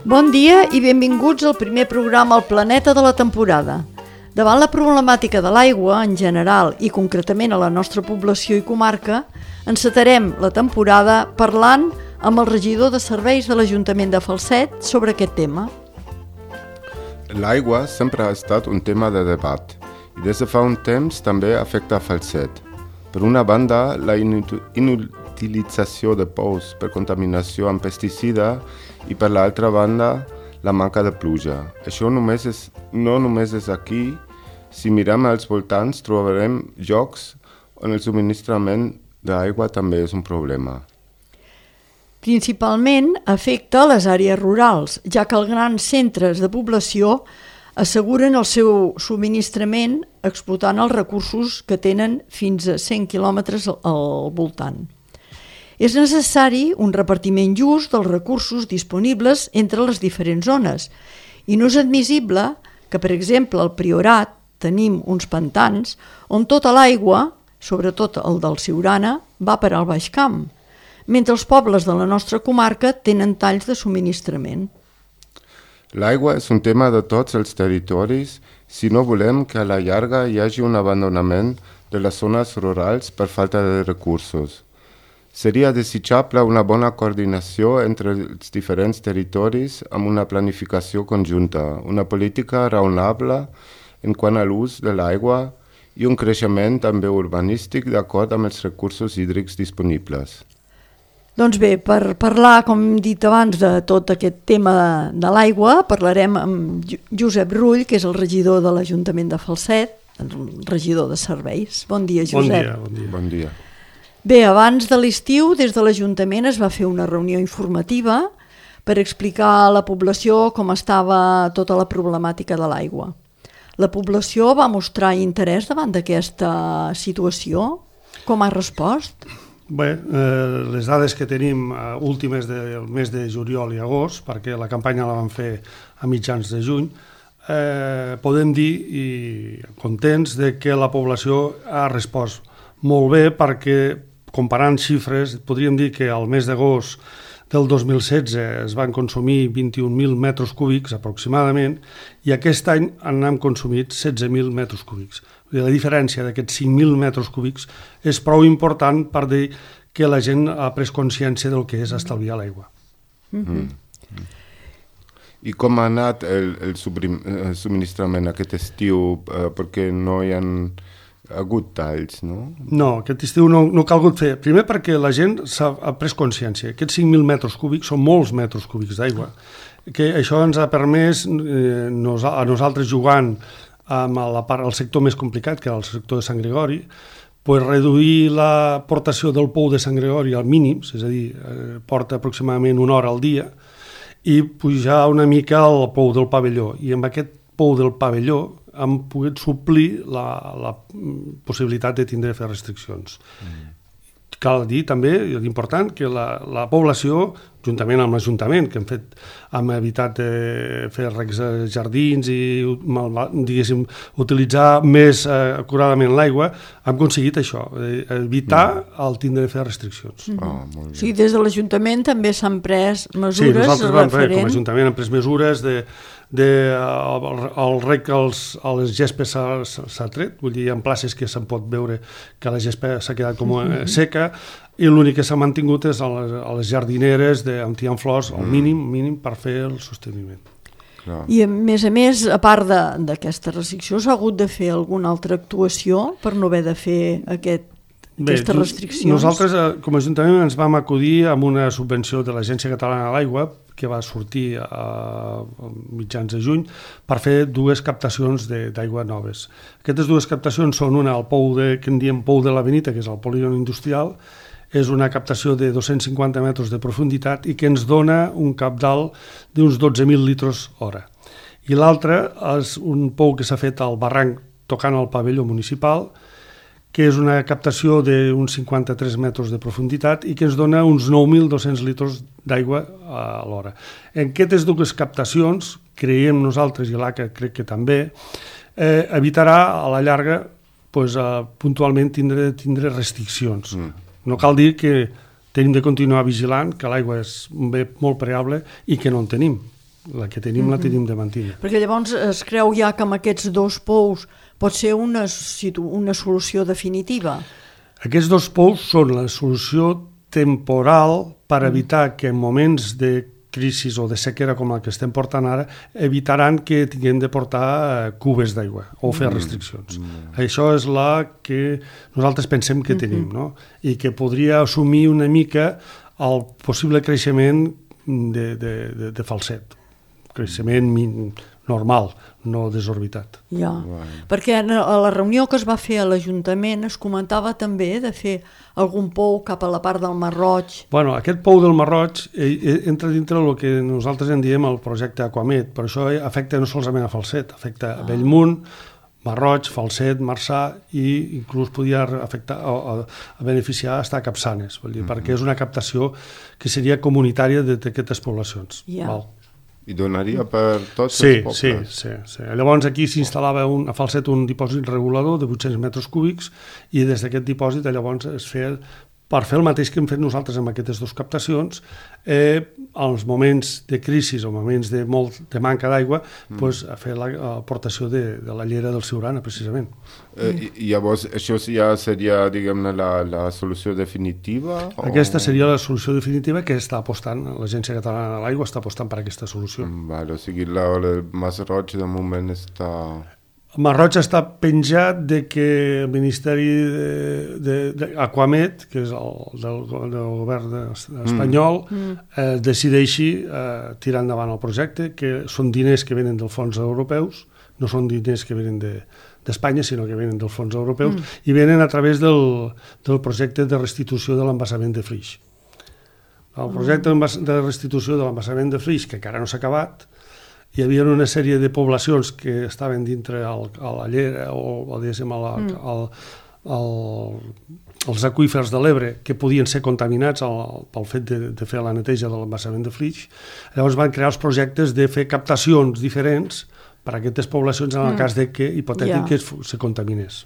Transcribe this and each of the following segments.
Bon dia i benvinguts al primer programa al Planeta de la temporada. Davant la problemàtica de l'aigua en general i concretament a la nostra població i comarca, encetarem la temporada parlant amb el regidor de serveis de l'Ajuntament de Falset sobre aquest tema. L'aigua sempre ha estat un tema de debat i des de fa un temps també afecta a Falset. Per una banda, la inutilització de pous per contaminació amb pesticida i per l'altra banda, la manca de pluja. Això no només és aquí. Si mirem als voltants, trobarem llocs on el subministrament d'aigua també és un problema. Principalment afecta les àrees rurals, ja que els grans centres de població asseguren el seu subministrament explotant els recursos que tenen fins a 100 quilòmetres al voltant. És necessari un repartiment just dels recursos disponibles entre les diferents zones i no és admissible que, per exemple, al Priorat tenim uns pantans on tota l'aigua, sobretot el del Siurana, va per al Baix Camp, mentre els pobles de la nostra comarca tenen talls de subministrament. L'aigua és un tema de tots els territoris si no volem que a la llarga hi hagi un abandonament de les zones rurals per falta de recursos. Seria desitjable una bona coordinació entre els diferents territoris amb una planificació conjunta, una política raonable en quant a l'ús de l'aigua i un creixement també urbanístic d'acord amb els recursos hídrics disponibles. Doncs bé, per parlar, com hem dit abans, de tot aquest tema de l'aigua, parlarem amb Josep Rull, que és el regidor de l'Ajuntament de Falset, el regidor de serveis. Bon dia, Josep. Bon dia. Bon dia. Bé, abans de l'estiu, des de l'Ajuntament es va fer una reunió informativa per explicar a la població com estava tota la problemàtica de l'aigua. La població va mostrar interès davant d'aquesta situació? Com ha respost? Bé, les dades que tenim últimes del mes de juliol i agost, perquè la campanya la vam fer a mitjans de juny, podem dir, i contents, de que la població ha respost molt bé perquè, comparant xifres, podríem dir que al mes d'agost del 2016 es van consumir 21.000 metres cúbics aproximadament i aquest any n'hem consumit 16.000 metres cúbics. La diferència d'aquests 5.000 metres cúbics és prou important per dir que la gent ha pres consciència del que és estalviar l'aigua. I com ha anat el subministrament aquest estiu? Perquè no hi ha hagut talls, no? No, aquest estiu no ha calgut fer. Primer perquè la gent ha pres consciència. Aquests 5.000 metres cúbics són molts metres cúbics d'aigua. Que això ens ha permès a nosaltres jugant amb el sector més complicat, que era el sector de Sant Gregori, reduir l'aportació del pou de Sant Gregori al mínim, és a dir, porta aproximadament una hora al dia, i pujar una mica al pou del pavelló. I amb aquest pou del pavelló hem pogut suplir la possibilitat de tindre fer restriccions. Cal dir també, i és important, que la població, juntament amb l'Ajuntament, que hem evitat fer regs a jardins i, diguéssim, utilitzar més acuradament l'aigua, hem aconseguit això, evitar el tindre de fer restriccions. O sigui, des de l'Ajuntament també s'han pres mesures referents. Sí, nosaltres com a Ajuntament hem pres mesures el rec a les gespes s'ha tret, vull dir, hi ha places que se'n pot veure que la gespa s'ha quedat com seca i l'únic que s'ha mantingut és a les jardineres on hi ha flors al mínim per fer el sosteniment. I a més, a part d'aquesta restricció, s'ha hagut de fer alguna altra actuació per no haver de fer aquestes restriccions? Nosaltres com a Ajuntament ens vam acudir amb una subvenció de l'Agència Catalana de l'Aigua que va sortir a mitjans de juny per fer dues captacions d'aigua noves. Aquestes dues captacions són una al pou que en diem pou de la Benita, que és el polígon industrial, és una captació de 250 metres de profunditat i que ens dona un cabdal d'uns 12.000 litres hora. I l'altra és un pou que s'ha fet al barranc tocant el pavelló municipal, que és una captació d'uns 53 metres de profunditat i que ens dona uns 9.200 litres d'aigua a l'hora. En aquestes dues captacions, creiem nosaltres, i l'ACA crec que també, evitarà a la llarga puntualment tindre restriccions. No cal dir que tenim de continuar vigilant, que l'aigua és un bé molt preable i que no en tenim. La que tenim la tenim de mantenir. Perquè llavors es creu ja que amb aquests 2 pous pot ser una solució definitiva. Aquests 2 pous són la solució temporal per evitar que en moments de crisi o de sequera com la que estem portant ara, evitaran que tinguem de portar cubes d'aigua o fer restriccions. Això és la que nosaltres pensem que tenim, no? I que podria assumir una mica el possible creixement de Falset. Creixement normal, no desorbitat. Ja, perquè a la reunió que es va fer a l'Ajuntament es comentava també de fer algun pou cap a la part del Mar Roig. Bueno, aquest pou del Mar Roig entra dintre del que nosaltres en diem el projecte Aquamed, però això afecta no solament a Falset, afecta a Bellmunt, Mar Roig, Falset, Marçà i inclús podia afectar a beneficiar fins a Capçanes, perquè és una captació que seria comunitària d'aquestes poblacions. Val? I donaria per tots els pobles? Sí. Llavors aquí s'instal·lava a Falset un dipòsit regulador de 800 metres cúbics i des d'aquest dipòsit llavors es feia, per fer el mateix que hem fet nosaltres amb aquestes 2 captacions, als moments de crisi o moments de manca d'aigua, a fer l'aportació de la llera del Siurana, precisament. I llavors això ja seria, diguem-ne, la solució definitiva? Aquesta seria la solució definitiva que està apostant, l'Agència Catalana de l'Aigua està apostant per aquesta solució. O sigui, el Mas Roig de moment està... El Mar Roig està penjat de que el Ministeri d'Aquamed, que és del govern espanyol, decideixi tirar endavant el projecte, que són diners que venen dels fons europeus, no són diners que venen d'Espanya, sinó que venen dels fons europeus, i venen a través del projecte de restitució de l'embassament de Flix. El projecte de restitució de l'embassament de Flix, que encara no s'ha acabat, hi havia una sèrie de poblacions que estaven dintre a la llera o diguéssim els aqüífers de l'Ebre que podien ser contaminats pel fet de fer la neteja de l'embassament de Flix. Llavors van crear els projectes de fer captacions diferents per a aquestes poblacions en el cas de que hipotètic que se contaminés.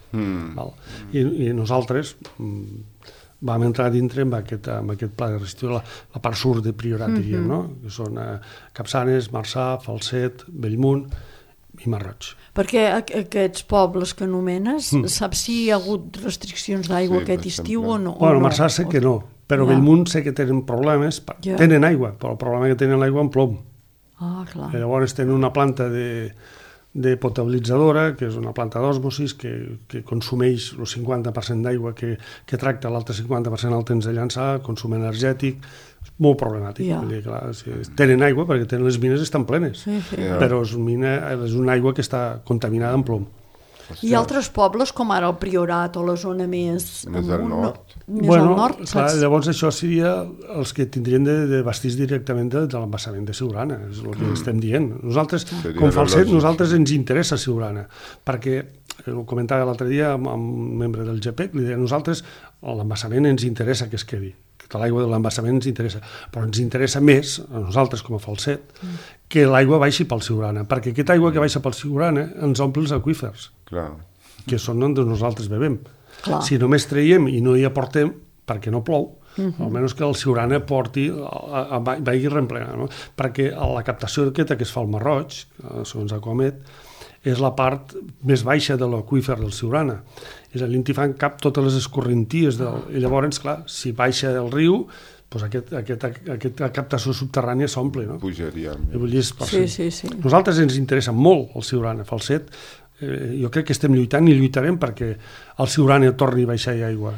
I nosaltres vam entrar dintre amb aquest pla de restitució, la part sud de Priorat, diríem, no? Que són Capçanes, Marçà, Falset, Bellmunt i Mar Roig. Perquè aquests pobles que anomenes, saps si hi ha hagut restriccions d'aigua aquest estiu o no? Bueno, Marçà sé que no, però Bellmunt sé que tenen problemes, tenen aigua, però el problema que tenen l'aigua en plom. Ah, clar. Llavors tenen una planta de potabilitzadora, que és una planta d'òsmosis que consumeix el 50% d'aigua que tracta, l'altre 50% el temps de llançar, consum energètic, és molt problemàtic. Tenen aigua perquè les mines estan plenes, però és una aigua que està contaminada amb plom. I altres pobles, com ara el Priorat o la zona més al nord? Més al nord, saps? Llavors això seria els que tindrien de vestir directament de l'embassament de Siurana, és el que estem dient. Nosaltres, com Falset, nosaltres ens interessa Siurana, perquè, ho comentava l'altre dia amb un membre del GPEC, li deia, nosaltres l'embassament ens interessa que es quedi, que l'aigua de l'embassament ens interessa, però ens interessa més, a nosaltres com a Falset, que l'aigua baixi pel Siurana, perquè aquesta aigua que baixa pel Siurana ens omple els aqüífers, que són on nosaltres bevem. Si només traiem i no hi aportem, perquè no plou, almenys que el Siurana vagi reemplenant, no? Perquè la captació aquesta que es fa al Mar Roig, segons Aquamed, és la part més baixa de l'aqüífer del Siurana. És a dir, t'hi fan cap totes les escorrenties, i llavors, clar, si baixa el riu, aquesta captació subterrània s'omple, no? Pujaria. Sí. Nosaltres ens interessa molt el Siurana, Falset. Jo crec que estem lluitant i lluitarem perquè el Siurana torni a baixar aigua.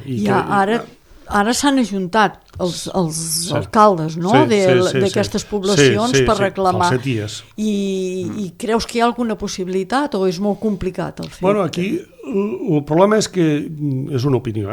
Ara s'han ajuntat els alcaldes d'aquestes poblacions per reclamar. I creus que hi ha alguna possibilitat o és molt complicat el fet? Bueno, aquí el problema és que és una opinió,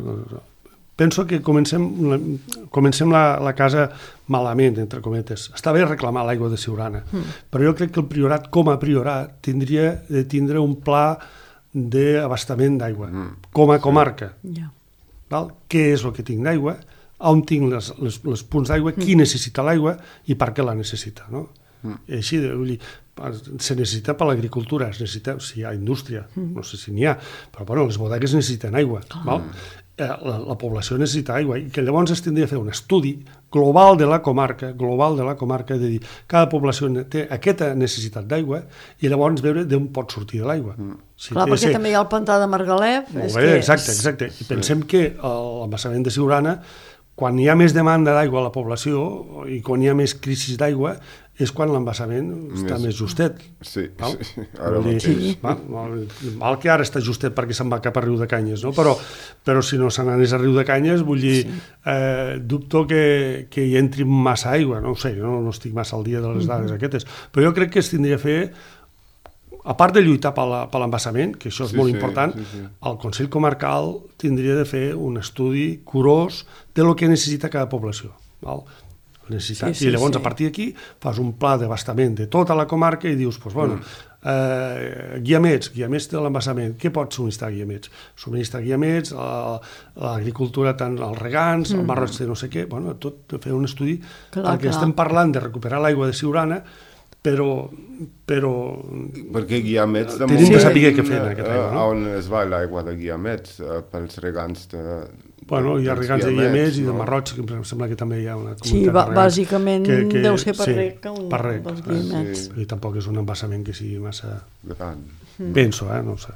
Penso que comencem la casa malament, entre cometes. Està bé reclamar l'aigua de Siurana, però jo crec que el Priorat, com a Priorat, tindria de tindre un pla d'abastament d'aigua, com a comarca. Què és el que tinc d'aigua, on tinc els punts d'aigua, qui necessita l'aigua i per què la necessita. Així, se necessita per l'agricultura, es necessita si hi ha indústria, no sé si n'hi ha, però les bodegues necessiten aigua. la població necessita aigua i que llavors es tindria de fer un estudi global de la comarca, de dir cada població té aquesta necessitat d'aigua i llavors veure d'on pot sortir de l'aigua. Clar, perquè també hi ha el pantà de Margalef. Molt bé, exacte. I pensem que l'embassament de Siurana, quan hi ha més demanda d'aigua a la població i quan hi ha més crisi d'aigua, és quan l'embassament està més justet. Sí, ara mateix. Val que ara està justet perquè se'n va cap a Riudecanyes, no? Però si no se n'anés a Riudecanyes, vull dir, dubto que hi entri massa aigua, no ho sé, no estic massa al dia de les dades aquestes, però jo crec que es tindria a fer, a part de lluitar per l'embassament, que això és molt important, el Consell Comarcal tindria de fer un estudi curós de lo que necessita cada població, val? I llavors a partir d'aquí fas un pla d'abastament de tota la comarca i dius, Guiamets de l'embassament, què pot subministrar Guiamets? Subministrar Guiamets, l'agricultura, tant els regants, el Marroig de no sé què, tot fer un estudi, perquè estem parlant de recuperar l'aigua de Siurana, però perquè Guiamets tenim que saber què fer en aquest aigua, on es va l'aigua de Guiamets pels regants hi ha regants de Guiamets i de Marroig, que em sembla que també hi ha una comunitat de regants. Sí, bàsicament deu ser per rec dels Guiamets. I tampoc és un embassament que sigui massa gran. Penso, no ho sé.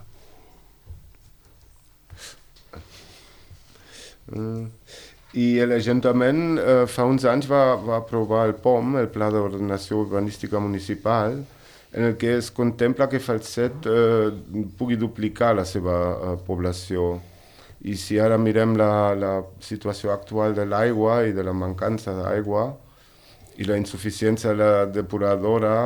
I l'Ajuntament fa uns anys va aprovar el POM, el Pla d'Ordenació Urbanística Municipal, en el que es contempla que Falset pugui duplicar la seva població. I si ara mirem la situació actual de l'aigua i de la mancança d'aigua i la insuficiència de la depuradora,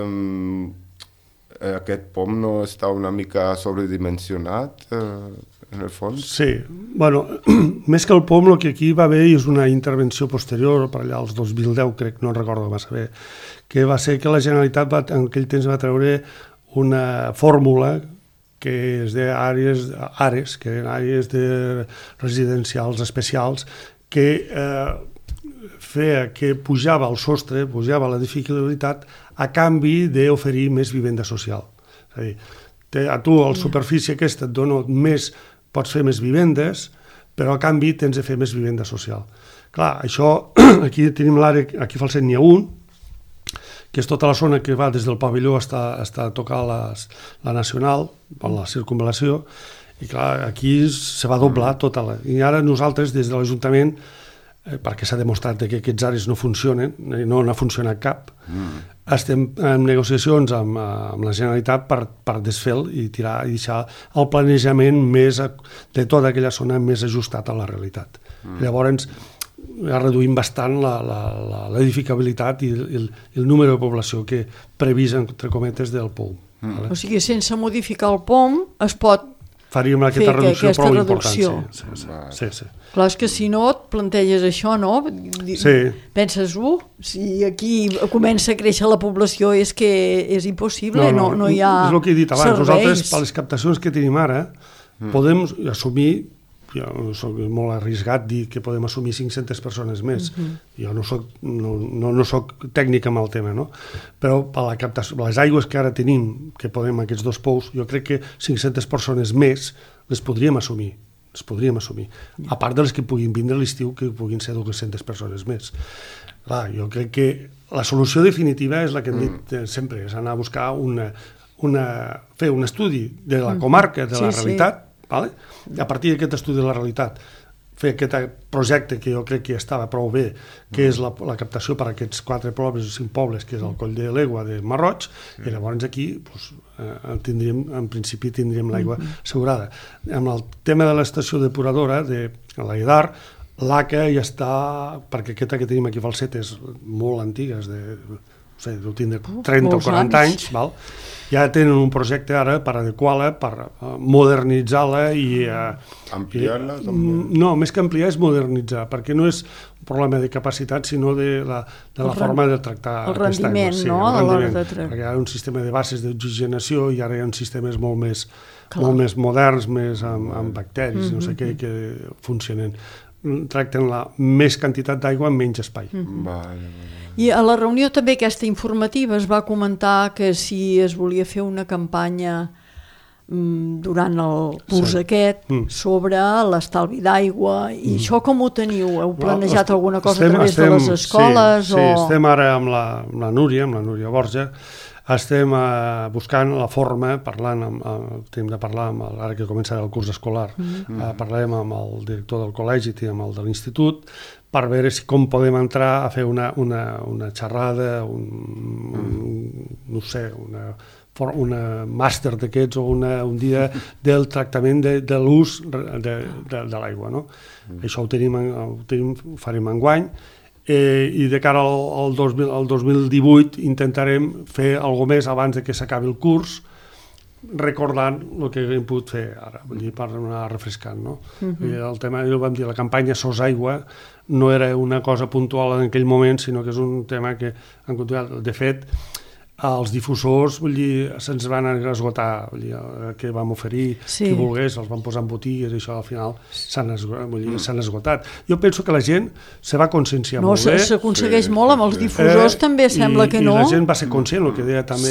aquest POM no està una mica sobredimensionat en el fons? Sí, més que el POM, el que aquí va haver és una intervenció posterior, per allà als 2010, crec, no recordo massa bé, que va ser que la Generalitat en aquell temps va treure una fórmula que és d'àrees, que eren àrees residencials especials, que feia que pujava el sostre, pujava l'edificabilitat a canvi d'oferir més vivenda social. És a dir, a tu la superfície aquesta et dona més, pots fer més vivendes, però a canvi tens de fer més vivenda social. Clar, això, aquí tenim l'àrea, aquí a Falset n'hi ha un, que és tota la zona que va des del pavelló a tocar la Nacional, la circunvalació, i clar, aquí se va doblar tota la... I ara nosaltres, des de l'Ajuntament, perquè s'ha demostrat que aquests àrees no funcionen, no n'ha funcionat cap, estem en negociacions amb la Generalitat per desfer-lo i deixar el planejament de tota aquella zona més ajustat a la realitat. Llavors, reduïm bastant l'edificabilitat i el número de població que previst, entre cometes, del POM. O sigui, sense modificar el POM es pot faríem aquesta reducció prou important. Sí. Clar, és que si no et planteges això, no? Penses, si aquí comença a créixer la població és que és impossible, no hi ha serveis. És el que he dit abans, nosaltres, per les captacions que tenim ara, podem assumir, jo soc molt arriscat dir que podem assumir 500 persones més. Jo no soc tècnic amb el tema, no? Però per la captació, les aigües que ara tenim, que podem aquests dos pous, jo crec que 500 persones més les podríem assumir. A part de les que puguin vindre a l'estiu, que puguin ser 200 persones més. Clar, jo crec que la solució definitiva és la que hem dit sempre, és anar a buscar fer un estudi de la comarca, de la realitat, a partir d'aquest estudi de la realitat fer aquest projecte que jo crec que estava prou bé, que és la captació per a aquests 4 pobles o 5 pobles, que és el Coll de l'Egua de Marroig, i llavors aquí en principi tindríem l'aigua assegurada. Amb el tema de l'estació depuradora de l'Aidar, l'ACA ja està, perquè aquesta que tenim aquí a Falset és molt antiga, deu tindre 30 o 40 anys, ja tenen un projecte ara per adequar-la, per modernitzar-la i... Ampliar-la? No, més que ampliar és modernitzar, perquè no és un problema de capacitat, sinó de la forma de tractar aquesta aigua. El rendiment, no? A l'hora de tractar. Perquè hi ha un sistema de bases d'oxigenació i ara hi ha uns sistemes molt més moderns, més amb bacteris, no sé què, que funcionen. Tracten la més quantitat d'aigua en menys espai. I a la reunió també aquesta informativa es va comentar que si es volia fer una campanya durant el curs aquest sobre l'estalvi d'aigua i això com ho teniu? Heu planejat alguna cosa a través de les escoles? Sí, estem ara amb la Núria Borja, estem buscant la forma, tenim de parlar ara que començarà el curs escolar, parlarem amb el director del col·legi i amb el de l'institut per veure com podem entrar a fer una xerrada, no sé, una màster d'aquests o un dia del tractament de l'ús de l'aigua. No? Això ho farem enguany. I de cara al 2018 intentarem fer alguna més abans de que s'acabi el curs, recordant el que hem pogut fer ara, vull dir, per anar refrescant. No? El tema, ja ho vam dir, la campanya SOS Aigua no era una cosa puntual en aquell moment, sinó que és un tema que han continuat. De fet, els difusors, vull dir, se'ns van esgotar, vull dir, que vam oferir, qui volgués, els vam posar en botigues i això al final s'han esgotat. Jo penso que la gent se va conscienciar molt bé. S'aconsegueix molt, amb els difusors també sembla que no. I la gent va ser conscient, el que deia també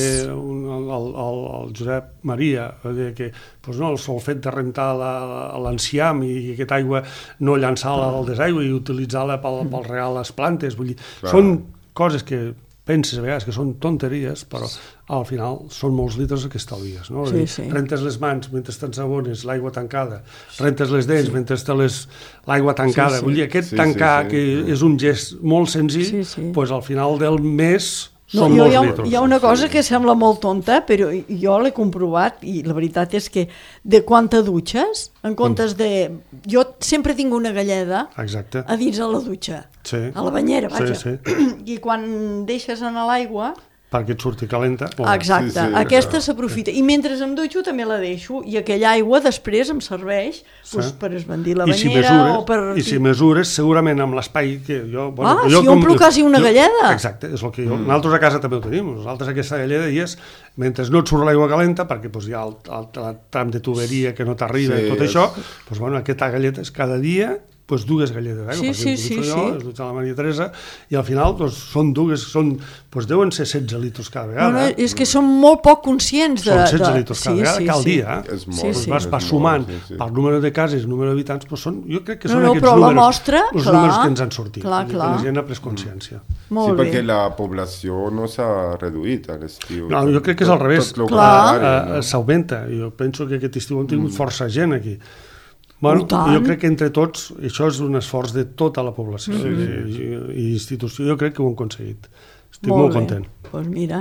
el Josep Maria, que el sol fet de rentar l'enciam i aquesta aigua no llançar-la al desaigua i utilitzar-la pel regar les plantes, vull dir, són coses que penses a vegades que són tonteries, però al final són molts litres que estalvies. No? Rentes les mans mentre t'ensabones, l'aigua tancada, rentes les dents mentre l'aigua tancada. Vull dir, aquest tancar, que és un gest molt senzill, doncs al final del mes són molts litres. Hi ha una cosa que sembla molt tonta, però jo l'he comprovat i la veritat és que de quan te dutxes, en comptes de... Jo sempre tinc una galleda a dins de la dutxa, a la banyera, vaja. I quan deixes anar l'aigua... perquè et surti calenta. Exacte, aquesta s'aprofita. I mentre em dutxo també la deixo i aquella aigua després em serveix per esbandir la banyera o per... I si mesures, segurament amb l'espai que jo... si omplo quasi una galleda. Exacte, és el que jo... Nosaltres a casa també ho tenim. Nosaltres aquesta galleda hi és, mentre no et surt l'aigua calenta, perquè hi ha el tram de tuberia que no t'arriba i tot això, aquesta galleta és cada dia... dues galledes d'aigua, perquè es dutxa la Maria Teresa, i al final són dues, deuen ser 16 litres cada vegada. És que són molt poc conscients de... Són 16 litres cada vegada, cada dia. Vas sumant pel número de cases, número d'habitants, jo crec que són aquests números els números que ens han sortit, que la gent ha pres consciència. Sí, perquè la població no s'ha reduït a l'estiu. No, jo crec que és al revés. S'augmenta. Jo penso que aquest estiu hem tingut força gent aquí. Jo crec que entre tots això és un esforç de tota la població i institució, jo crec que ho hem aconseguit. Estic molt content. Doncs mira,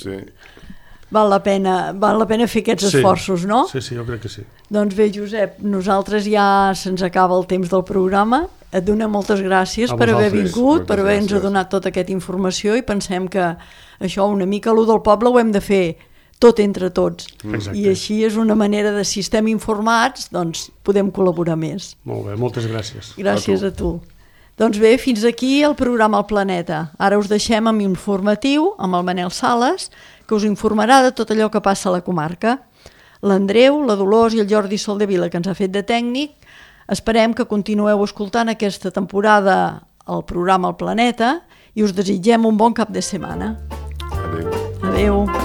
val la pena fer aquests esforços, no? Sí, jo crec que sí. Doncs bé, Josep, nosaltres ja se'ns acaba el temps del programa. Et donem moltes gràcies per haver vingut, per haver-nos donat tota aquesta informació i pensem que això, una mica allò del poble ho hem de fer tot entre tots. I així és una manera de, si estem informats, doncs podem col·laborar més. Molt bé, moltes gràcies. Gràcies a tu. Doncs bé, fins aquí el programa El Planeta. Ara us deixem amb informatiu, amb el Manel Sales, que us informarà de tot allò que passa a la comarca. L'Andreu, la Dolors i el Jordi Soldevila, que ens ha fet de tècnic. Esperem que continueu escoltant aquesta temporada el programa El Planeta i us desitgem un bon cap de setmana. Adéu. Adéu.